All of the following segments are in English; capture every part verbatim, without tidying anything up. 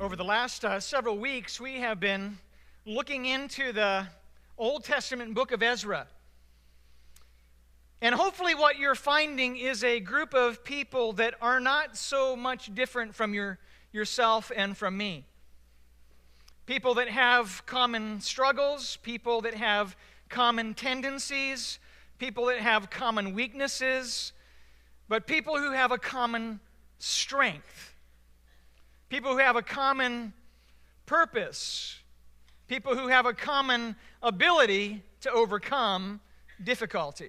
Over the last uh, several weeks, we have been looking into the Old Testament book of Ezra. And hopefully what you're finding is a group of people that are not so much different from your, yourself and from me. People that have common struggles, people that have common tendencies, people that have common weaknesses, but people who have a common strength. People who have a common purpose. People who have a common ability to overcome difficulty.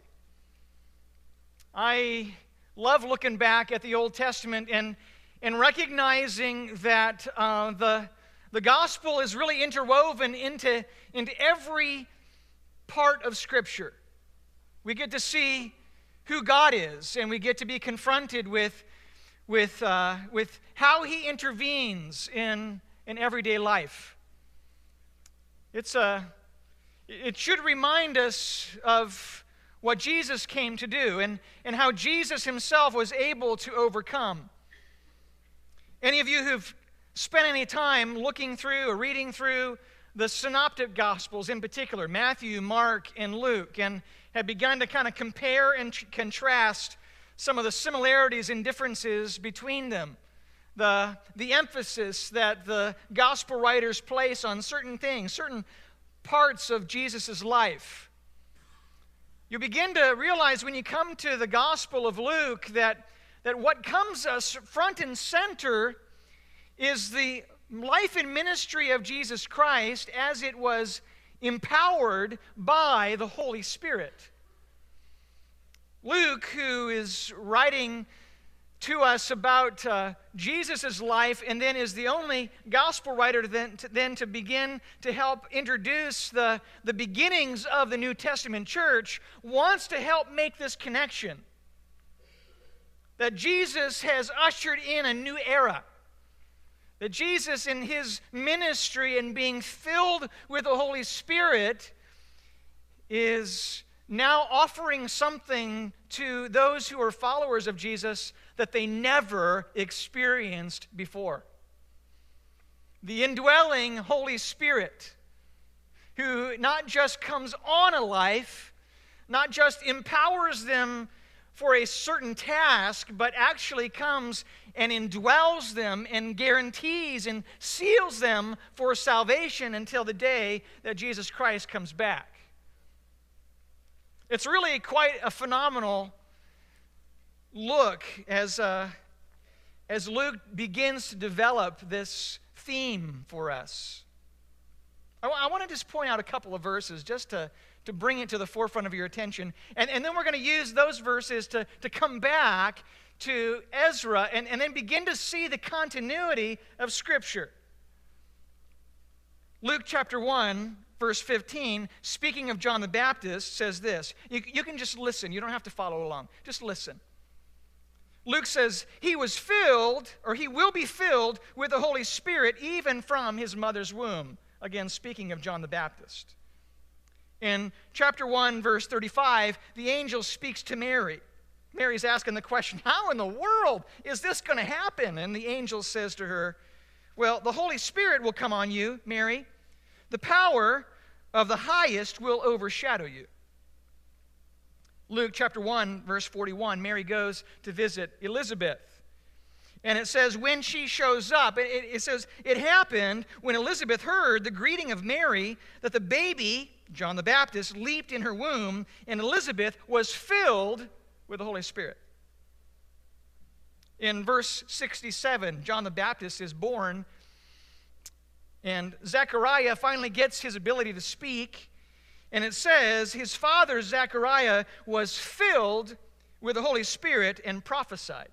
I love looking back at the Old Testament and, and recognizing that uh, the, the gospel is really interwoven into, into every part of Scripture. We get to see who God is, and we get to be confronted with with uh, with how he intervenes in, in everyday life. It's a, it should remind us of what Jesus came to do and, and how Jesus himself was able to overcome. Any of you who've spent any time looking through or reading through the synoptic gospels in particular, Matthew, Mark, and Luke, and have begun to kind of compare and tr- contrast some of the similarities and differences between them, the, the emphasis that the gospel writers place on certain things, certain parts of Jesus' life. You begin to realize when you come to the Gospel of Luke that, that what comes us front and center is the life and ministry of Jesus Christ as it was empowered by the Holy Spirit. Luke, who is writing to us about uh, Jesus' life and then is the only gospel writer to then, to, then to begin to help introduce the, the beginnings of the New Testament church, wants to help make this connection. That Jesus has ushered in a new era. That Jesus in his ministry and being filled with the Holy Spirit is now offering something to those who are followers of Jesus that they never experienced before. The indwelling Holy Spirit, who not just comes on a life, not just empowers them for a certain task, but actually comes and indwells them and guarantees and seals them for salvation until the day that Jesus Christ comes back. It's really quite a phenomenal look as, uh, as Luke begins to develop this theme for us. I, w- I want to just point out a couple of verses just to, to bring it to the forefront of your attention. And, and then we're going to use those verses to, to come back to Ezra and, and then begin to see the continuity of Scripture. Luke chapter one, verse fifteen, speaking of John the Baptist, says this. You, you can just listen. You don't have to follow along. Just listen. Luke says, he was filled, or he will be filled with the Holy Spirit even from his mother's womb. Again, speaking of John the Baptist. In chapter one, verse thirty-five, the angel speaks to Mary. Mary's asking the question, how in the world is this going to happen? And the angel says to her, well, the Holy Spirit will come on you, Mary. The power of the highest will overshadow you. Luke chapter one, verse forty-one, Mary goes to visit Elizabeth. And it says, when she shows up, it, it says, it happened when Elizabeth heard the greeting of Mary that the baby, John the Baptist, leaped in her womb, and Elizabeth was filled with the Holy Spirit. In verse sixty-seven, John the Baptist is born, and Zechariah finally gets his ability to speak, and it says, his father, Zechariah, was filled with the Holy Spirit and prophesied.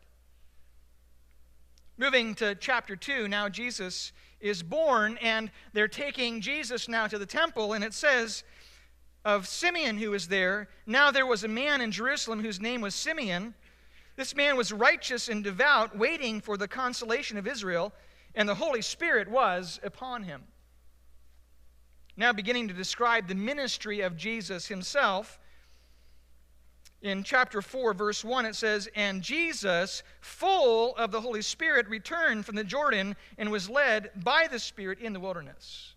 Moving to chapter two, now Jesus is born, and they're taking Jesus now to the temple, and it says of Simeon who was there, now there was a man in Jerusalem whose name was Simeon. This man was righteous and devout, waiting for the consolation of Israel, and the Holy Spirit was upon him. Now beginning to describe the ministry of Jesus himself, In chapter four, verse one, it says, "And Jesus, full of the Holy Spirit, returned from the Jordan and was led by the Spirit in the wilderness."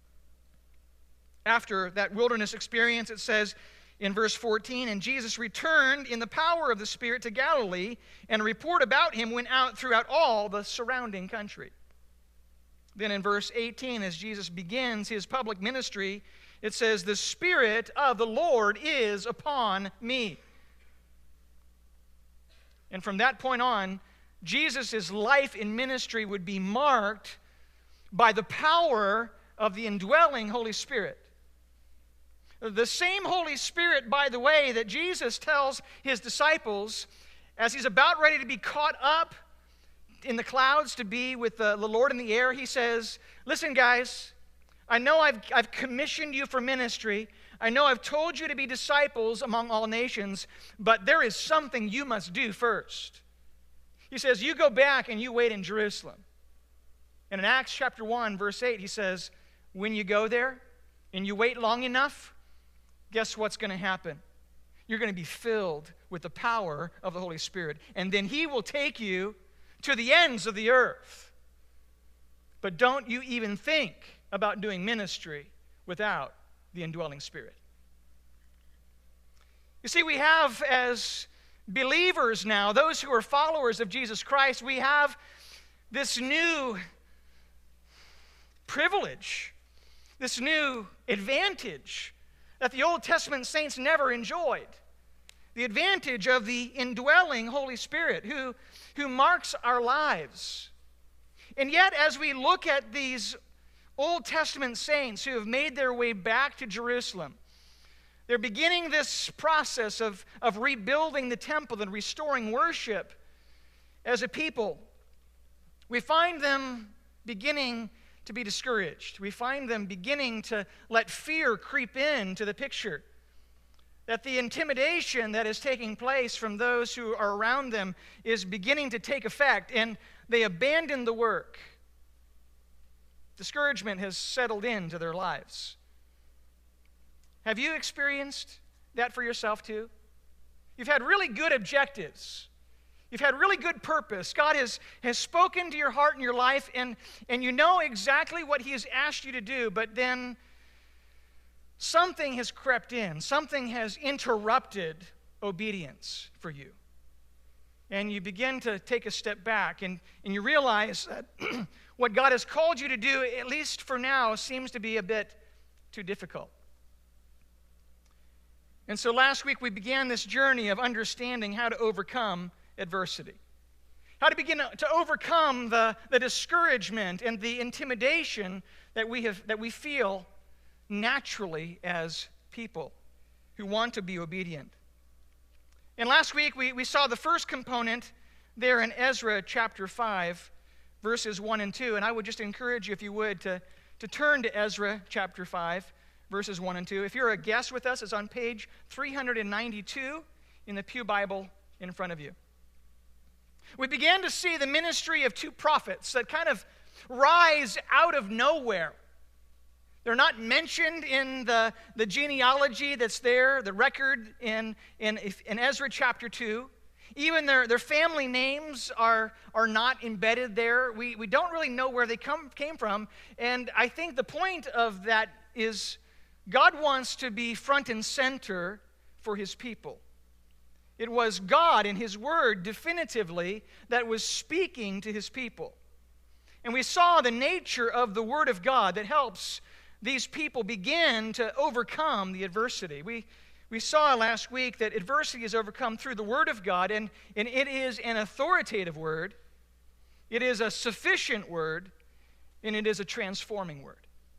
After that wilderness experience, it says in verse fourteen, "And Jesus returned in the power of the Spirit to Galilee, and a report about him went out throughout all the surrounding country." Then in verse eighteen, as Jesus begins his public ministry, it says, "The Spirit of the Lord is upon me." And from that point on, Jesus' life in ministry would be marked by the power of the indwelling Holy Spirit. The same Holy Spirit, by the way, that Jesus tells his disciples as he's about ready to be caught up in the clouds to be with the, the Lord in the air, he says, "Listen, guys, I know I've, I've commissioned you for ministry. I know I've told you to be disciples among all nations, but there is something you must do first." He says, "You go back and you wait in Jerusalem." And in Acts chapter one, verse eight, he says, "When you go there and you wait long enough, guess what's going to happen? You're going to be filled with the power of the Holy Spirit. And then he will take you to the ends of the earth. But don't you even think about doing ministry without the indwelling Spirit." You see, we have, as believers now, those who are followers of Jesus Christ, we have this new privilege, this new advantage that the Old Testament saints never enjoyed. The advantage of the indwelling Holy Spirit who, who marks our lives. And yet, as we look at these Old Testament saints who have made their way back to Jerusalem, they're beginning this process of, of rebuilding the temple and restoring worship as a people. We find them beginning to be discouraged. We find them beginning to let fear creep into the picture. That the intimidation that is taking place from those who are around them is beginning to take effect, and they abandon the work. Discouragement has settled into their lives. Have you experienced that for yourself too? You've had really good objectives. You've had really good purpose. God has, has spoken to your heart and your life, and, and you know exactly what he has asked you to do, but then something has crept in. Something has interrupted obedience for you. And you begin to take a step back, and, and you realize that what God has called you to do, at least for now, seems to be a bit too difficult. And so last week we began this journey of understanding how to overcome adversity. How to begin to overcome the, the discouragement and the intimidation that we have that we feel naturally as people who want to be obedient. And last week we, we saw the first component there in Ezra chapter five, verses one and two. And I would just encourage you, if you would, to, to turn to Ezra chapter five, verses one and two. If you're a guest with us, it's on page three ninety-two in the Pew Bible in front of you. We began to see the ministry of two prophets that kind of rise out of nowhere. They're not mentioned in the, the genealogy that's there, the record in, in, in Ezra chapter two. Even their, their family names are, are not embedded there. We, we don't really know where they come, came from. And I think the point of that is God wants to be front and center for his people. It was God in his word definitively that was speaking to his people. And we saw the nature of the word of God that helps these people begin to overcome the adversity. We, we saw last week that adversity is overcome through the word of God, and, and it is an authoritative word, it is a sufficient word, and it is a transforming word.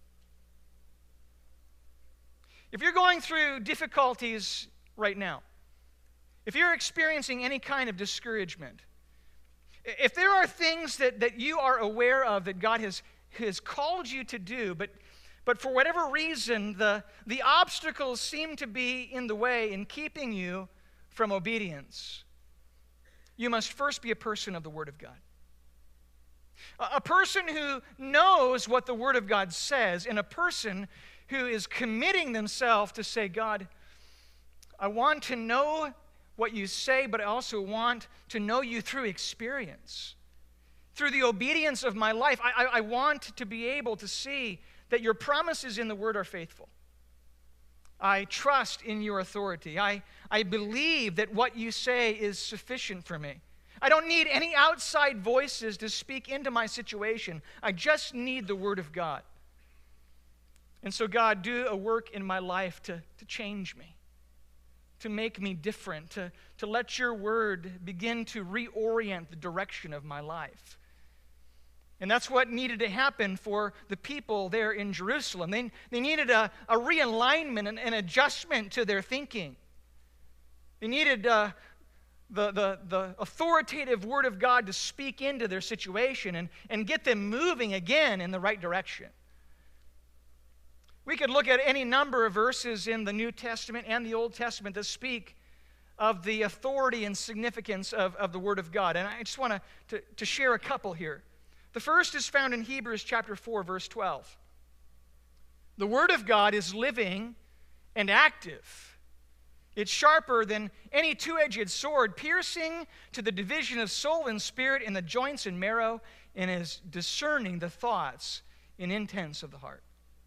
If you're going through difficulties right now, if you're experiencing any kind of discouragement, if there are things that, that you are aware of that God has, has called you to do, but, but for whatever reason, the, the obstacles seem to be in the way in keeping you from obedience, you must first be a person of the Word of God. A, a person who knows what the Word of God says, and a person who is committing themselves to say, God, I want to know what you say, but I also want to know you through experience. Through the obedience of my life, I, I, I want to be able to see that your promises in the Word are faithful. I trust in your authority. I, I believe that what you say is sufficient for me. I don't need any outside voices to speak into my situation. I just need the Word of God. And so, God, do a work in my life to, to change me, to make me different, to, to let your Word begin to reorient the direction of my life. And that's what needed to happen for the people there in Jerusalem. They, they needed a, a realignment and an adjustment to their thinking. They needed uh, the, the, the authoritative Word of God to speak into their situation and, and get them moving again in the right direction. We could look at any number of verses in the New Testament and the Old Testament that speak of the authority and significance of, of the Word of God. And I just want to, to share a couple here. The first is found in Hebrews chapter four, verse twelve. The Word of God is living and active. It's sharper than any two-edged sword, piercing to the division of soul and spirit in the joints and marrow, and is discerning the thoughts and intents of the heart.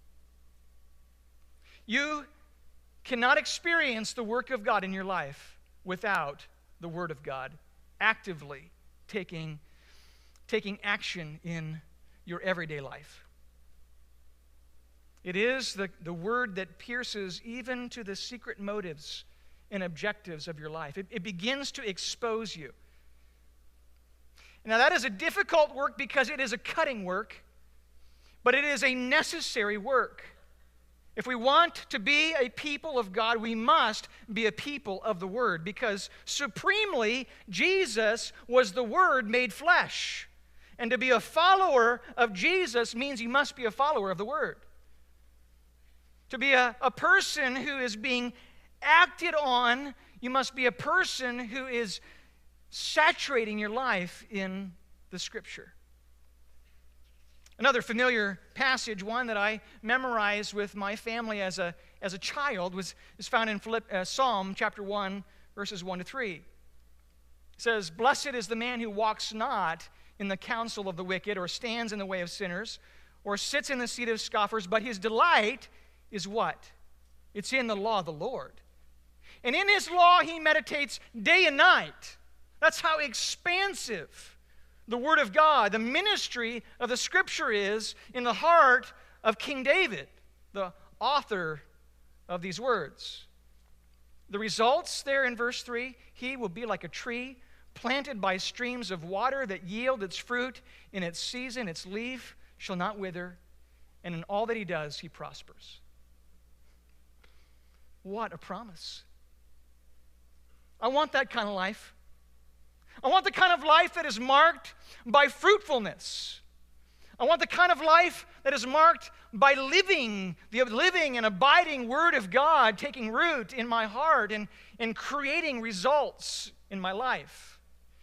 You cannot experience the work of God in your life without the Word of God actively taking taking action in your everyday life. It is the, the Word that pierces even to the secret motives and objectives of your life. It, it begins to expose you. Now, that is a difficult work because it is a cutting work, but it is a necessary work. If we want to be a people of God, we must be a people of the Word, because supremely, Jesus was the Word made flesh. And to be a follower of Jesus means you must be a follower of the Word. To be a, a person who is being acted on, you must be a person who is saturating your life in the Scripture. Another familiar passage, one that I memorized with my family as a, as a child, was, is found in Philipp, uh, Psalm chapter one, verses one to three. It says, "Blessed is the man who walks not in the counsel of the wicked, or stands in the way of sinners, or sits in the seat of scoffers, but his delight is" what? It's in the law of the Lord. "And in his law he meditates day and night." That's how expansive the Word of God, the ministry of the Scripture is in the heart of King David, the author of these words. The results there in verse three, "He will be like a tree planted by streams of water that yield its fruit in its season. Its leaf shall not wither, and in all that he does he prospers." What a promise. I want that kind of life. I want the kind of life that is marked by fruitfulness. I want the kind of life that is marked by living, the living and abiding Word of God taking root in my heart and, and creating results in my life.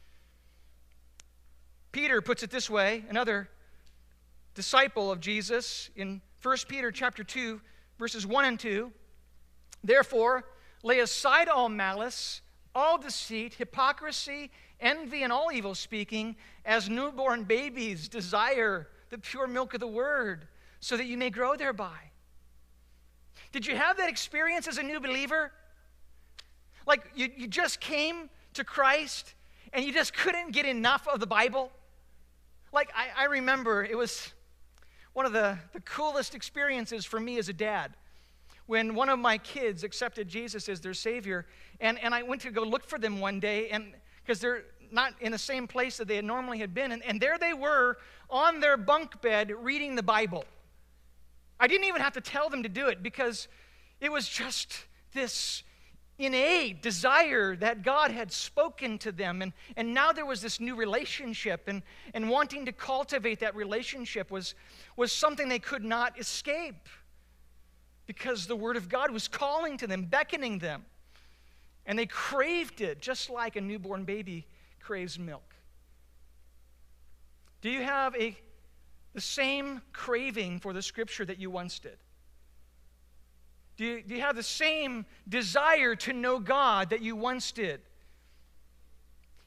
Peter puts it this way, another disciple of Jesus, in First Peter chapter two, verses one and two. "Therefore, lay aside all malice, all deceit, hypocrisy, envy, and all evil speaking, as newborn babies desire the pure milk of the Word, so that you may grow thereby." Did you have that experience as a new believer? Like you, you just came to Christ and you just couldn't get enough of the Bible? Like I, I remember it was one of the, the coolest experiences for me as a dad when one of my kids accepted Jesus as their Savior, and, and I went to go look for them one day, and because they're not in the same place that they had normally had been, and, and there they were on their bunk bed reading the Bible. I didn't even have to tell them to do it, because it was just this innate desire that God had spoken to them, and, and now there was this new relationship, and, and wanting to cultivate that relationship was, was something they could not escape, because the Word of God was calling to them, beckoning them, and they craved it just like a newborn baby craves milk. Do you have a the same craving for the Scripture that you once did? Do you, do you have the same desire to know God that you once did?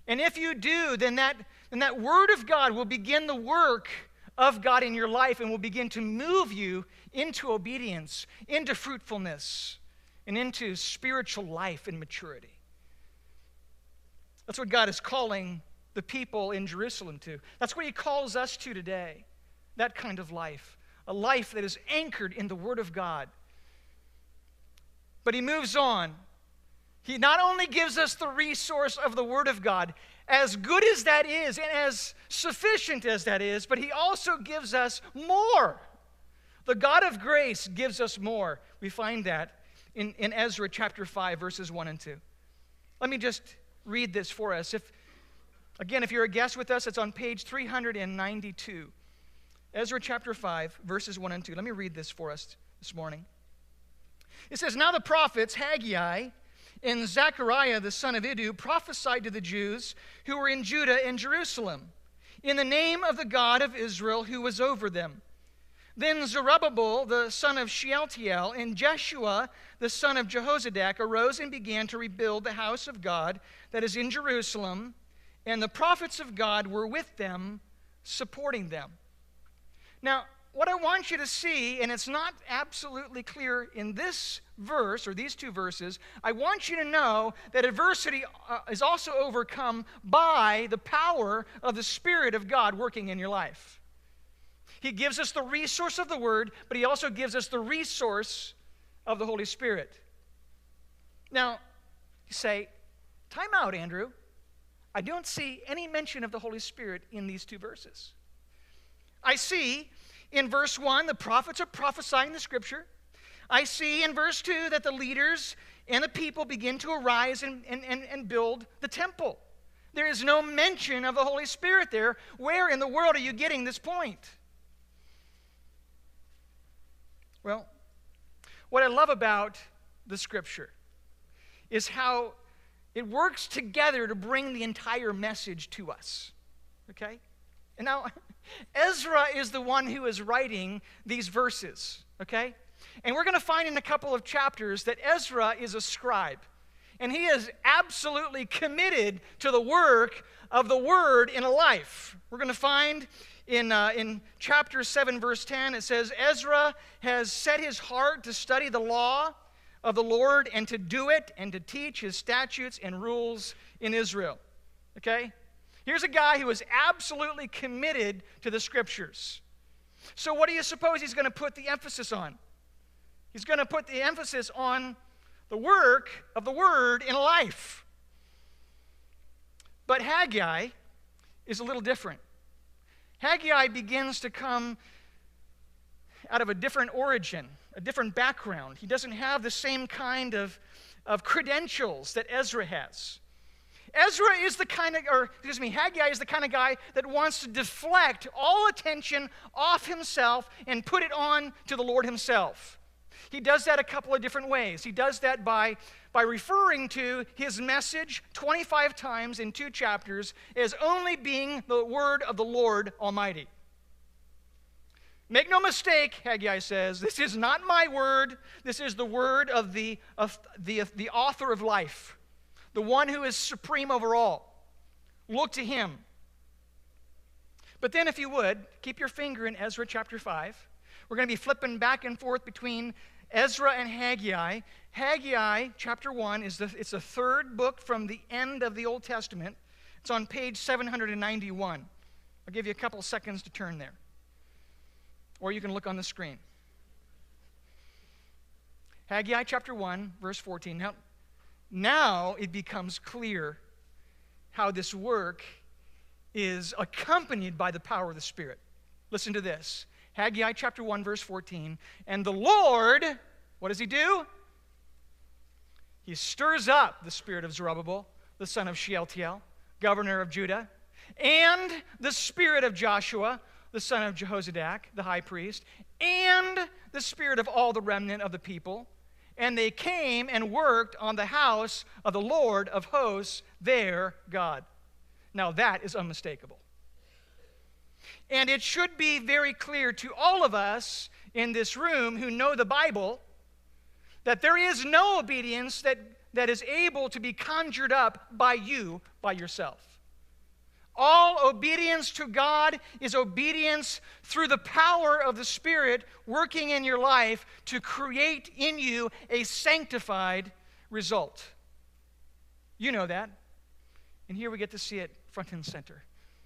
And if you do, then that, then that word of God will begin the work of God in your life and will begin to move you into obedience, into fruitfulness, and into spiritual life and maturity. That's what God is calling the people in Jerusalem to. That's what he calls us to today, that kind of life, a life that is anchored in the Word of God. But he moves on. He not only gives us the resource of the Word of God, as good as that is and as sufficient as that is, but he also gives us more. The God of grace gives us more. We find that in, in Ezra chapter five, verses one and two. Let me just read this for us. If, again, if you're a guest with us, it's on page three hundred ninety-two. Ezra chapter five, verses one and two. Let me read this for us this morning. It says, "Now the prophets Haggai and Zechariah the son of Iddu prophesied to the Jews who were in Judah and Jerusalem in the name of the God of Israel who was over them. Then Zerubbabel the son of Shealtiel and Jeshua the son of Jehozadak arose and began to rebuild the house of God that is in Jerusalem, and the prophets of God were with them, supporting them." Now, what I want you to see, and it's not absolutely clear in this verse, or these two verses, I want you to know that adversity uh, is also overcome by the power of the Spirit of God working in your life. He gives us the resource of the Word, but he also gives us the resource of the Holy Spirit. Now, you say, time out, Andrew. I don't see any mention of the Holy Spirit in these two verses. I see in verse one, the prophets are prophesying the Scripture. I see in verse two that the leaders and the people begin to arise and, and, and, and build the temple. There is no mention of the Holy Spirit there. Where in the world are you getting this point? Well, what I love about the Scripture is how it works together to bring the entire message to us. Okay? And now, Ezra is the one who is writing these verses. Okay? And we're going to find in a couple of chapters that Ezra is a scribe. And he is absolutely committed to the work of the Word in a life. We're going to find in, uh, in chapter seven, verse ten, it says, Ezra has set his heart to study the law of the Lord and to do it and to teach his statutes and rules in Israel. Okay? Here's a guy who is absolutely committed to the Scriptures. So what do you suppose he's going to put the emphasis on? He's going to put the emphasis on the work of the Word in life. But Haggai is a little different. Haggai begins to come out of a different origin, a different background. He doesn't have the same kind of, of credentials that Ezra has. Ezra is the kind of, or excuse me, Haggai is the kind of guy that wants to deflect all attention off himself and put it on to the Lord himself. He does that a couple of different ways. He does that by, by referring to his message twenty-five times in two chapters as only being the word of the Lord Almighty. Make no mistake, Haggai says, this is not my word. This is the word of the, of the, of the author of life, the one who is supreme over all. Look to him. But then, if you would, keep your finger in Ezra chapter five. We're going to be flipping back and forth between Ezra and Haggai. Haggai chapter one is the, it's the third book from the end of the Old Testament. It's on page seven hundred ninety-one. I'll give you a couple seconds to turn there. Or you can look on the screen. Haggai chapter one, verse fourteen. Now, now it becomes clear how this work is accompanied by the power of the Spirit. Listen to this. Haggai chapter one, verse fourteen. And the Lord, what does he do? He stirs up the spirit of Zerubbabel, the son of Shealtiel, governor of Judah, and the spirit of Joshua, the son of Jehozadak, the high priest, and the spirit of all the remnant of the people. And they came and worked on the house of the Lord of hosts, their God. Now that is unmistakable. And it should be very clear to all of us in this room who know the Bible that there is no obedience that, that is able to be conjured up by you, by yourself. All obedience to God is obedience through the power of the Spirit working in your life to create in you a sanctified result. You know that. And here we get to see it front and center.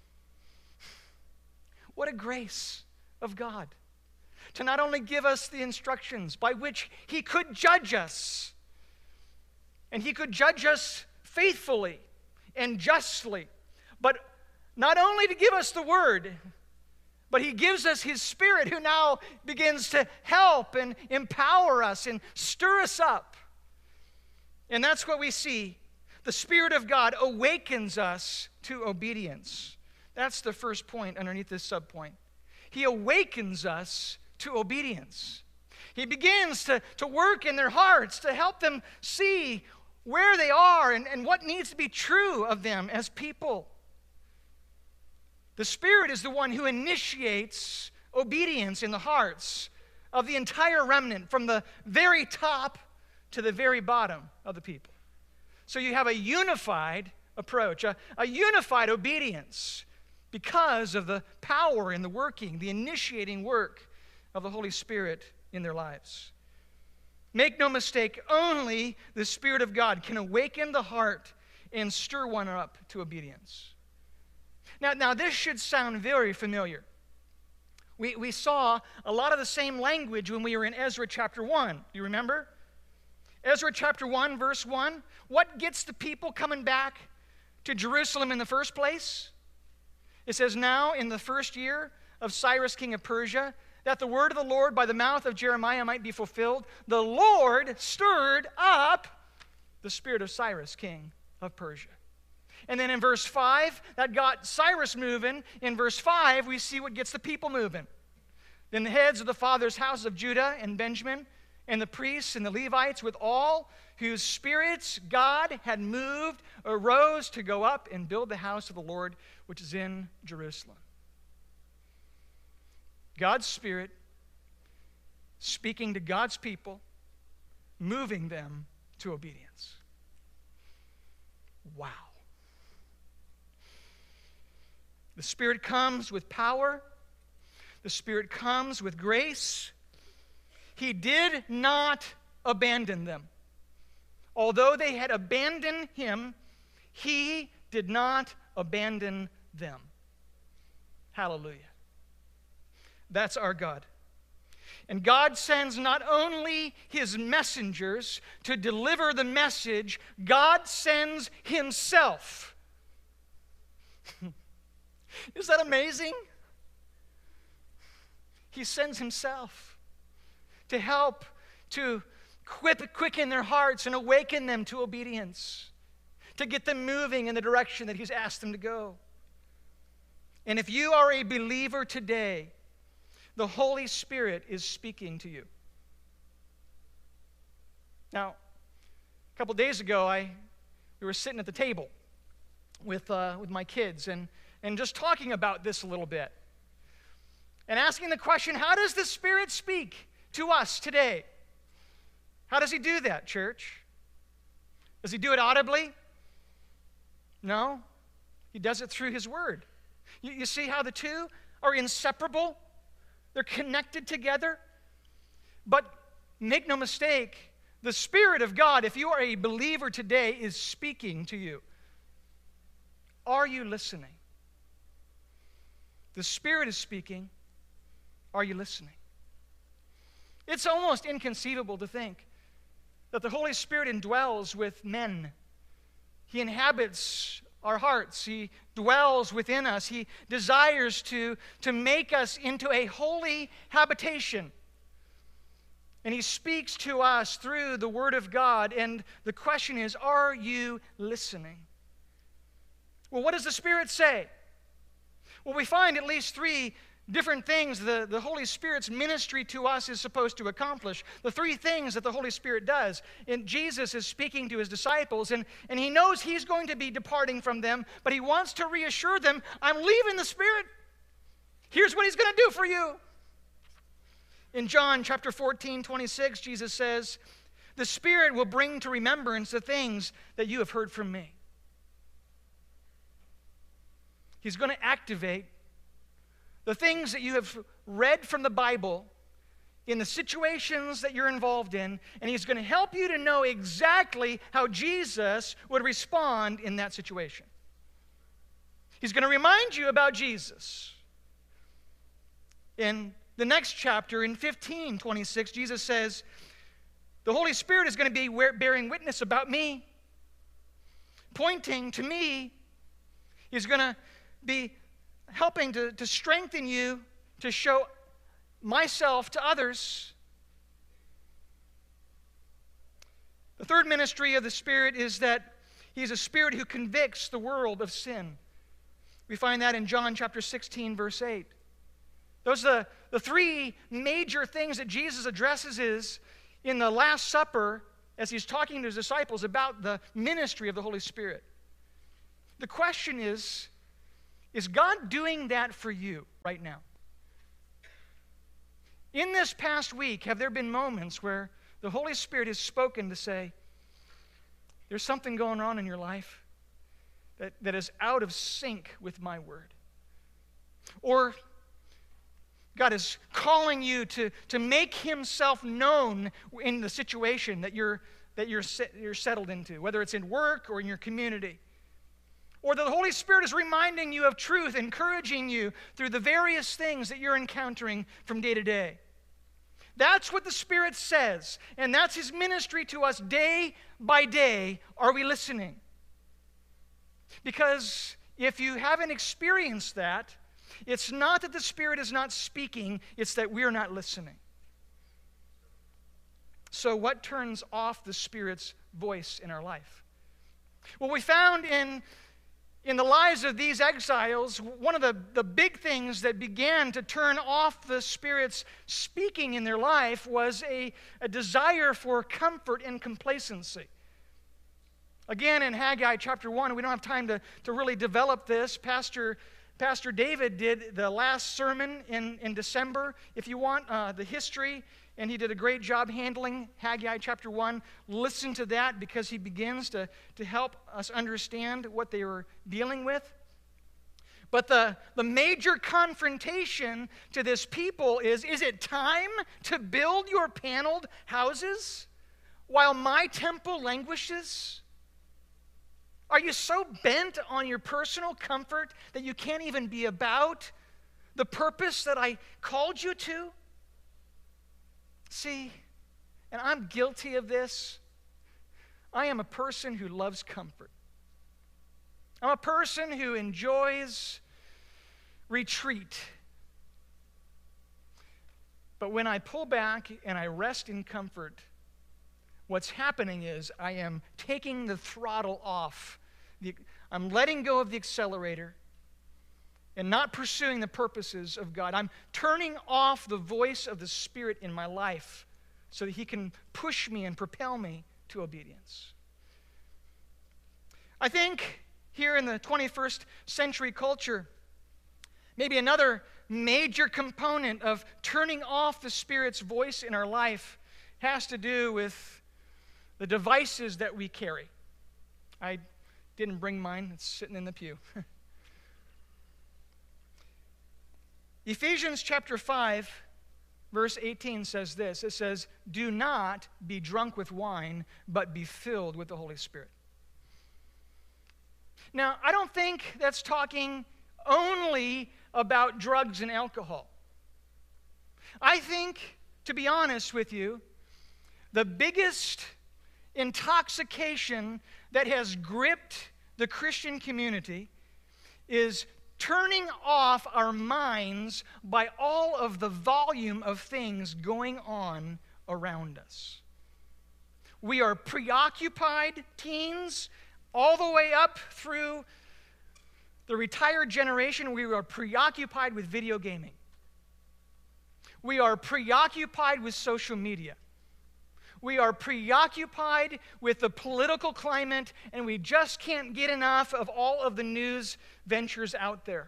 What a grace of God to not only give us the instructions by which He could judge us, and He could judge us faithfully and justly, but not only to give us the Word, but He gives us His Spirit, who now begins to help and empower us and stir us up. And that's what we see. The Spirit of God awakens us to obedience. That's the first point underneath this subpoint. He awakens us to obedience. He begins to, to work in their hearts to help them see where they are and, and what needs to be true of them as people. The Spirit is the one who initiates obedience in the hearts of the entire remnant, from the very top to the very bottom of the people. So you have a unified approach, a, a unified obedience because of the power and the working, the initiating work of the Holy Spirit in their lives. Make no mistake, only the Spirit of God can awaken the heart and stir one up to obedience. Now, now this should sound very familiar. We, we saw a lot of the same language when we were in Ezra chapter one. Do you remember? Ezra chapter one, verse one. What gets the people coming back to Jerusalem in the first place? It says, now in the first year of Cyrus king of Persia, that the word of the Lord by the mouth of Jeremiah might be fulfilled, the Lord stirred up the spirit of Cyrus king of Persia. And then in verse five, that got Cyrus moving. In verse five, we see what gets the people moving. Then the heads of the fathers' houses of Judah and Benjamin, and the priests and the Levites, with all whose spirits God had moved, arose to go up and build the house of the Lord, which is in Jerusalem. God's Spirit speaking to God's people, moving them to obedience. Wow. The Spirit comes with power. The Spirit comes with grace. He did not abandon them. Although they had abandoned Him, He did not abandon them. Hallelujah. That's our God. And God sends not only His messengers to deliver the message, God sends Himself. Is that amazing? He sends Himself to help to quicken their hearts and awaken them to obedience, to get them moving in the direction that He's asked them to go. And if you are a believer today, the Holy Spirit is speaking to you. Now, a couple days ago, I we were sitting at the table with uh, with my kids and and just talking about this a little bit, and asking the question: how does the Spirit speak to us today? How does He do that, church? Does He do it audibly? No. He does it through His Word. You, you see how the two are inseparable? They're connected together. But make no mistake, the Spirit of God, if you are a believer today, is speaking to you. Are you listening? The Spirit is speaking. Are you listening? It's almost inconceivable to think that the Holy Spirit indwells with men. He inhabits our hearts. He dwells within us. He desires to, to make us into a holy habitation. And He speaks to us through the Word of God. And the question is, are you listening? Well, what does the Spirit say? Well, we find at least three different things the, the Holy Spirit's ministry to us is supposed to accomplish. The three things that the Holy Spirit does. And Jesus is speaking to His disciples, and, and He knows He's going to be departing from them, but He wants to reassure them, I'm leaving the Spirit. Here's what He's going to do for you. In John chapter fourteen, twenty-six, Jesus says, the Spirit will bring to remembrance the things that you have heard from me. He's going to activate the things that you have read from the Bible in the situations that you're involved in, and He's going to help you to know exactly how Jesus would respond in that situation. He's going to remind you about Jesus. In the next chapter, in fifteen twenty-six, Jesus says, the Holy Spirit is going to be bearing witness about me, pointing to me. He's going to be helping to, to strengthen you to show myself to others. The third ministry of the Spirit is that He's a Spirit who convicts the world of sin. We find that in John chapter sixteen, verse eight. Those are the, the three major things that Jesus addresses is in the Last Supper as He's talking to His disciples about the ministry of the Holy Spirit. The question is, is God doing that for you right now? In this past week, have there been moments where the Holy Spirit has spoken to say, there's something going on in your life that, that is out of sync with my word? Or God is calling you to, to make Himself known in the situation that you're, that you're, you're settled into, whether it's in work or in your community. Or the Holy Spirit is reminding you of truth, encouraging you through the various things that you're encountering from day to day. That's what the Spirit says, and that's His ministry to us day by day. Are we listening? Because if you haven't experienced that, it's not that the Spirit is not speaking, it's that we're not listening. So what turns off the Spirit's voice in our life? Well, we found in In the lives of these exiles, one of the, the big things that began to turn off the Spirit's speaking in their life was a, a desire for comfort and complacency. Again, in Haggai chapter one, we don't have time to, to really develop this. Pastor, Pastor David did the last sermon in, in December. If you want uh, the history, and he did a great job handling Haggai chapter one. Listen to that because he begins to, to help us understand what they were dealing with. But the, the major confrontation to this people is, is it time to build your paneled houses while my temple languishes? Are you so bent on your personal comfort that you can't even be about the purpose that I called you to? See, and I'm guilty of this. I am a person who loves comfort. I'm a person who enjoys retreat. But when I pull back and I rest in comfort, what's happening is I am taking the throttle off. The, I'm letting go of the accelerator and not pursuing the purposes of God. I'm turning off the voice of the Spirit in my life so that He can push me and propel me to obedience. I think here in the twenty-first century culture, maybe another major component of turning off the Spirit's voice in our life has to do with the devices that we carry. I didn't bring mine. It's sitting in the pew. Ephesians chapter five, verse eighteen says this. It says, do not be drunk with wine, but be filled with the Holy Spirit. Now, I don't think that's talking only about drugs and alcohol. I think, to be honest with you, the biggest intoxication that has gripped the Christian community is turning off our minds by all of the volume of things going on around us. We are preoccupied teens all the way up through the retired generation. We are preoccupied with video gaming. We are preoccupied with social media. We are preoccupied with the political climate, and we just can't get enough of all of the news ventures out there.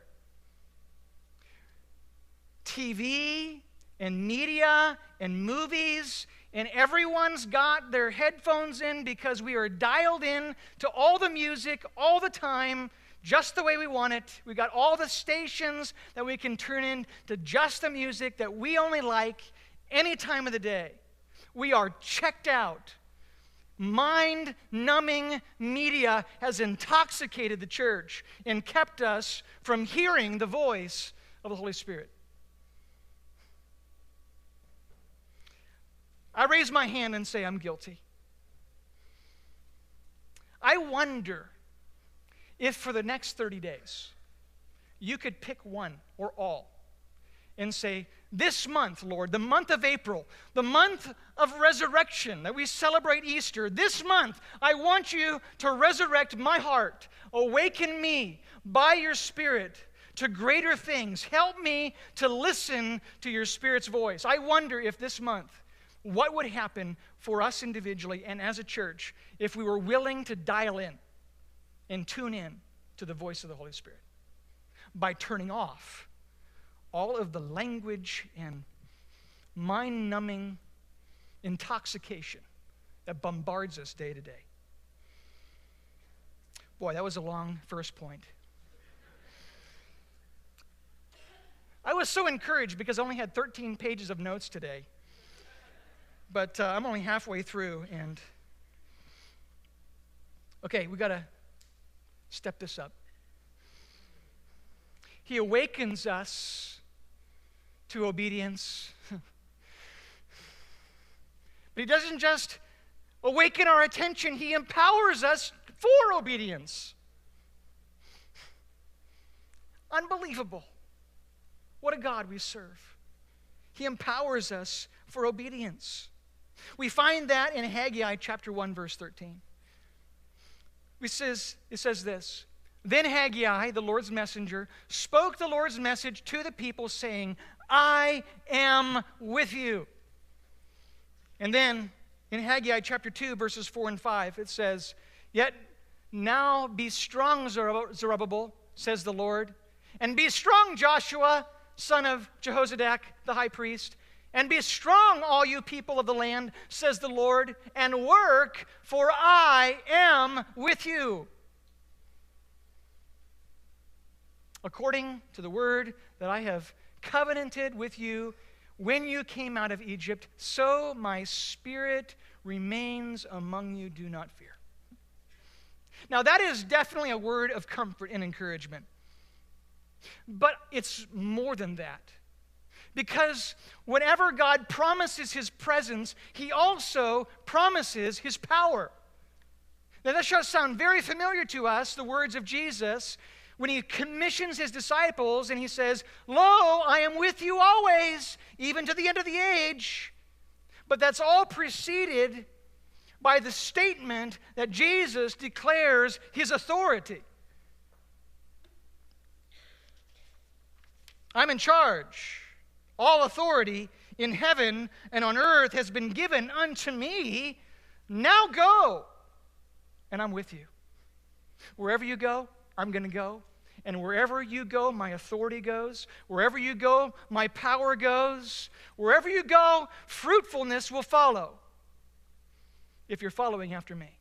T V and media and movies, and everyone's got their headphones in because we are dialed in to all the music all the time, just the way we want it. We got all the stations that we can turn in to just the music that we only like any time of the day. We are checked out. Mind-numbing media has intoxicated the church and kept us from hearing the voice of the Holy Spirit. I raise my hand and say I'm guilty. I wonder if for the next thirty days you could pick one or all and say, this month, Lord, the month of April, the month of resurrection that we celebrate Easter, this month, I want you to resurrect my heart. Awaken me by your Spirit to greater things. Help me to listen to your Spirit's voice. I wonder if this month, what would happen for us individually and as a church if we were willing to dial in and tune in to the voice of the Holy Spirit by turning off all of the language and mind-numbing intoxication that bombards us day to day. Boy, that was a long first point. I was so encouraged because I only had thirteen pages of notes today. But uh, I'm only halfway through, and okay, we got to step this up. He awakens us to obedience. But he doesn't just awaken our attention, he empowers us for obedience. Unbelievable. What a God we serve. He empowers us for obedience. We find that in Haggai chapter one, verse thirteen. It says, it says this, then Haggai, the Lord's messenger, spoke the Lord's message to the people, saying, I am with you. And then in Haggai chapter two, verses four and five, it says, yet now be strong, Zerubbabel, says the Lord, and be strong, Joshua, son of Jehozadak, the high priest, and be strong, all you people of the land, says the Lord, and work, for I am with you. According to the word that I have covenanted with you when you came out of Egypt, so my Spirit remains among you. Do not fear. Now that is definitely a word of comfort and encouragement. But it's more than that. Because whenever God promises his presence, he also promises his power. Now that should sound very familiar to us, the words of Jesus, when he commissions his disciples and he says, lo, I am with you always, even to the end of the age. But that's all preceded by the statement that Jesus declares his authority. I'm in charge. All authority in heaven and on earth has been given unto me. Now go, and I'm with you. Wherever you go, I'm going to go. And wherever you go, my authority goes. Wherever you go, my power goes. Wherever you go, fruitfulness will follow if you're following after me.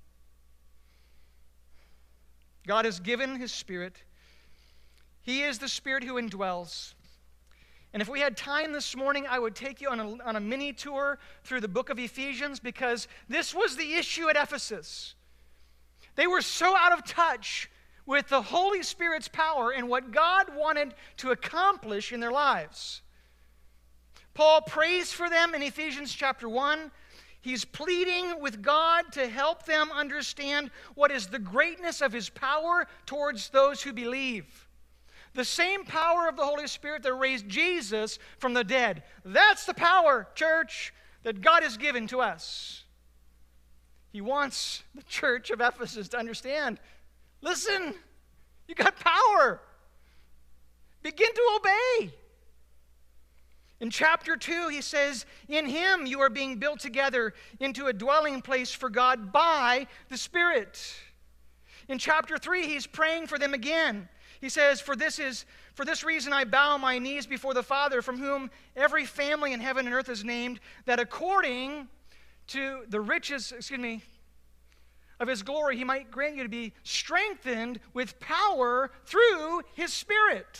God has given his Spirit. He is the Spirit who indwells. And if we had time this morning, I would take you on a, on a mini tour through the book of Ephesians, because this was the issue at Ephesus. They were so out of touch with the Holy Spirit's power and what God wanted to accomplish in their lives. Paul prays for them in Ephesians chapter one. He's pleading with God to help them understand what is the greatness of his power towards those who believe. The same power of the Holy Spirit that raised Jesus from the dead. That's the power, church, that God has given to us. He wants the church of Ephesus to understand, listen, you got power. Begin to obey. In chapter two, he says, in him you are being built together into a dwelling place for God by the Spirit. In chapter three, he's praying for them again. He says, for this is for this reason I bow my knees before the Father, from whom every family in heaven and earth is named, that according to the riches, excuse me, of his glory, he might grant you to be strengthened with power through his Spirit.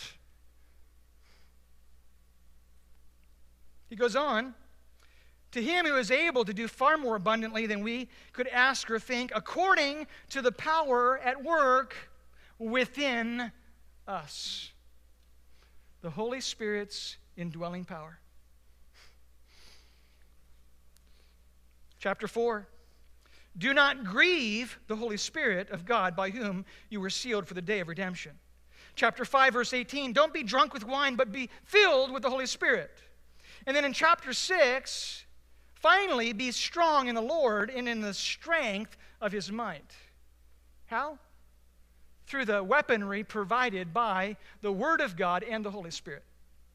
He goes on, to him who is able to do far more abundantly than we could ask or think, according to the power at work within us. The Holy Spirit's indwelling power. Chapter four. Do not grieve the Holy Spirit of God, by whom you were sealed for the day of redemption. Chapter five, verse eighteen. Don't be drunk with wine, but be filled with the Holy Spirit. And then in chapter six, finally, be strong in the Lord and in the strength of his might. How? Through the weaponry provided by the Word of God and the Holy Spirit.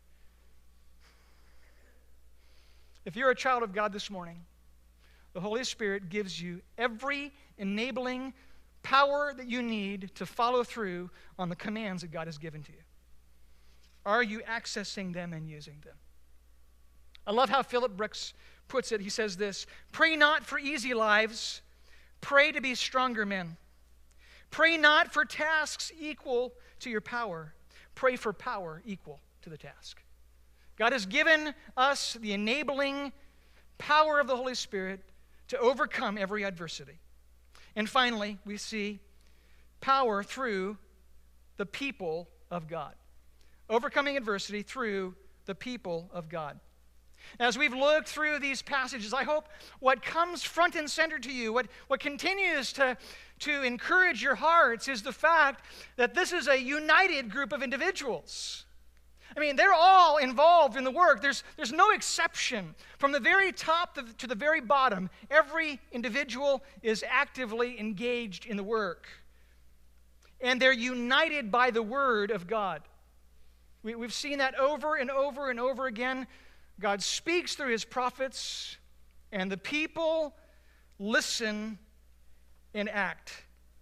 If you're a child of God this morning, the Holy Spirit gives you every enabling power that you need to follow through on the commands that God has given to you. Are you accessing them and using them? I love how Philip Brooks puts it. He says this, pray not for easy lives, pray to be stronger men. Pray not for tasks equal to your power, pray for power equal to the task. God has given us the enabling power of the Holy Spirit to overcome every adversity. And finally, we see power through the people of God. Overcoming adversity through the people of God. As we've looked through these passages, I hope what comes front and center to you, what, what continues to, to encourage your hearts is the fact that this is a united group of individuals. I mean, they're all involved in the work. There's, there's no exception. From the very top to the, to the very bottom, every individual is actively engaged in the work. And they're united by the Word of God. We, we've seen that over and over and over again. God speaks through his prophets, and the people listen and act.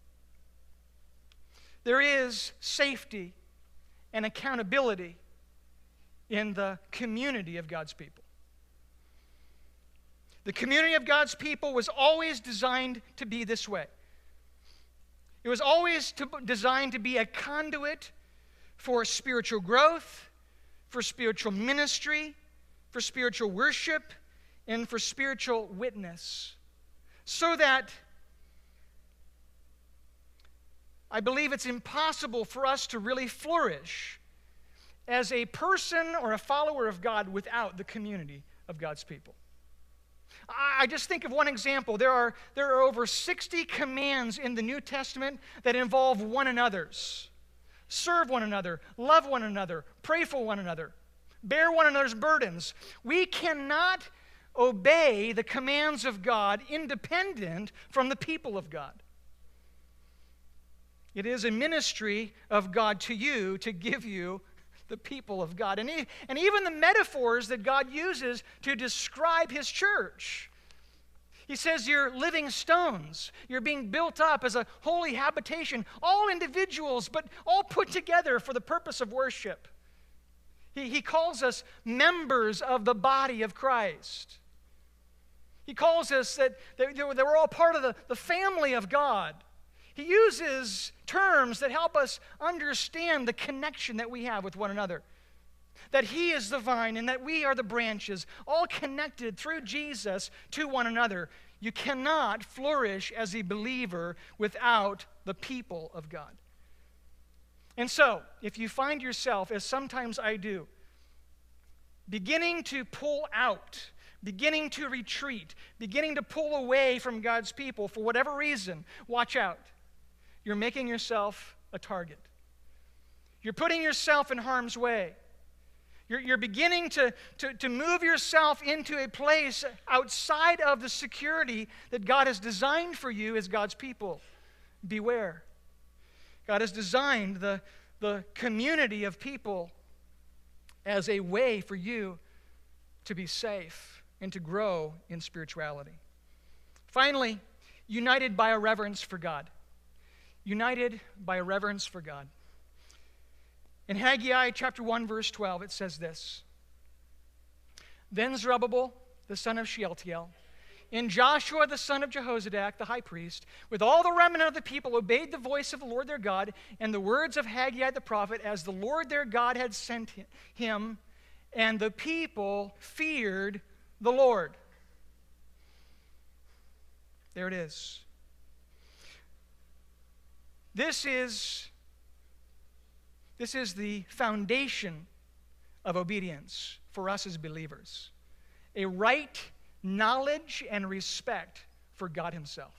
There is safety and accountability in the community of God's people. The community of God's people was always designed to be this way. It was always to, designed to be a conduit for spiritual growth, for spiritual ministry, for spiritual worship, and for spiritual witness. So that I believe it's impossible for us to really flourish as a person or a follower of God without the community of God's people. I just think of one example. There are, there are over sixty commands in the New Testament that involve one another's. Serve one another, love one another, pray for one another, bear one another's burdens. We cannot obey the commands of God independent from the people of God. It is a ministry of God to you to give you the people of God. And, he, and even the metaphors that God uses to describe his church. He says you're living stones. You're being built up as a holy habitation. All individuals, but all put together for the purpose of worship. He, he calls us members of the body of Christ. He calls us that, that, that we're all part of the, the family of God. He uses terms that help us understand the connection that we have with one another. That he is the vine and that we are the branches, all connected through Jesus to one another. You cannot flourish as a believer without the people of God. And so, if you find yourself, as sometimes I do, beginning to pull out, beginning to retreat, beginning to pull away from God's people for whatever reason, watch out. You're making yourself a target. You're putting yourself in harm's way. You're, you're beginning to, to, to move yourself into a place outside of the security that God has designed for you as God's people. Beware. God has designed the, the community of people as a way for you to be safe and to grow in spirituality. Finally, united by a reverence for God. United by a reverence for God. In Haggai chapter one, verse twelve, it says this. Then Zerubbabel, the son of Shealtiel, and Joshua the son of Jehozadak, the high priest, with all the remnant of the people, obeyed the voice of the Lord their God and the words of Haggai the prophet, as the Lord their God had sent him, and the people feared the Lord. There it is. This is, this is the foundation of obedience for us as believers. A right knowledge and respect for God himself.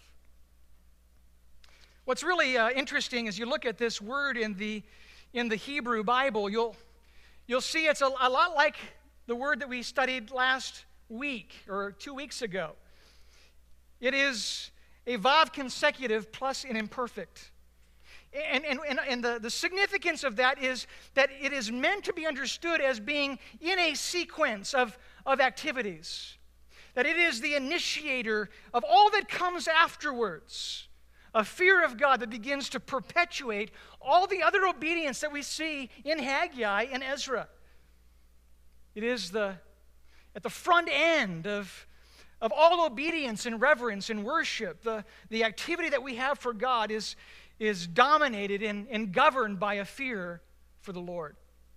What's really uh, interesting as you look at this word in the, in the Hebrew Bible, you'll, you'll see it's a, a lot like the word that we studied last week or two weeks ago. It is a vav consecutive plus an imperfect. And, and, and, and the, the significance of that is that it is meant to be understood as being in a sequence of, of activities. That it is the initiator of all that comes afterwards. A fear of God that begins to perpetuate all the other obedience that we see in Haggai and Ezra. It is the, at the front end of Of all obedience and reverence and worship. The, the activity that we have for God is, is dominated and, and governed by a fear for the Lord.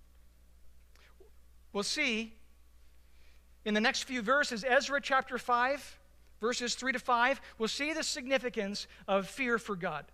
We'll see in the next few verses, Ezra chapter five, verses three to five, we'll see the significance of fear for God.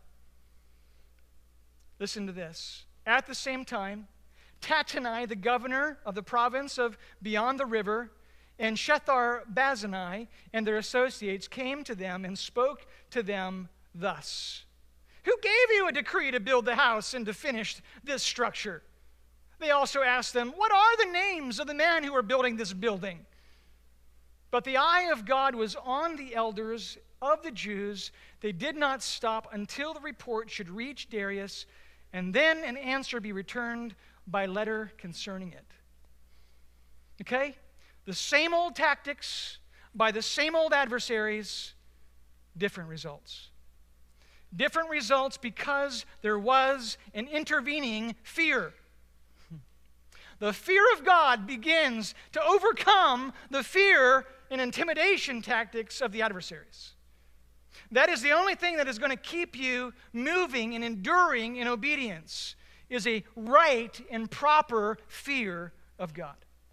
Listen to this. At the same time, Tattenai, the governor of the province of beyond the river, and Shethar-Bazanai and their associates came to them and spoke to them thus. Who gave you a decree to build the house and to finish this structure? They also asked them, what are the names of the men who are building this building? But the eye of God was on the elders of the Jews. They did not stop until the report should reach Darius, and then an answer be returned by letter concerning it. Okay? The same old tactics by the same old adversaries, different results. Different results because there was an intervening fear. The fear of God begins to overcome the fear and intimidation tactics of the adversaries. That is the only thing that is going to keep you moving and enduring in obedience, is a right and proper fear of God.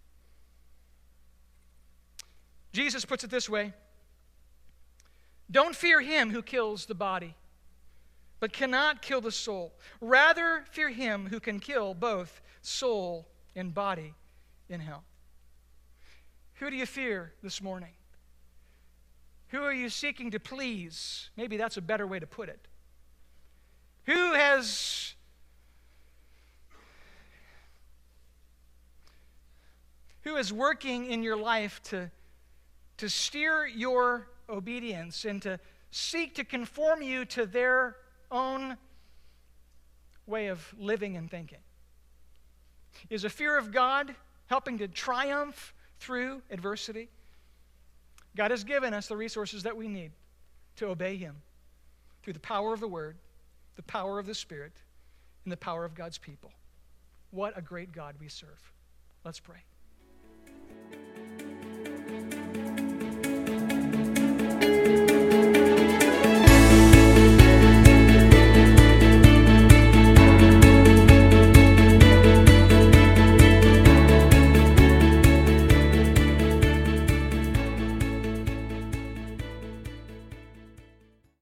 Jesus puts it this way: don't fear him who kills the body, but cannot kill the soul. Rather, fear him who can kill both soul and body in hell. Who do you fear this morning? Who are you seeking to please? Maybe that's a better way to put it. Who has who is working in your life to to steer your obedience and to seek to conform you to their own way of living and thinking? Is a fear of God helping to triumph through adversity? God has given us the resources that we need to obey him through the power of the Word, the power of the Spirit, and the power of God's people. What a great God we serve. Let's pray.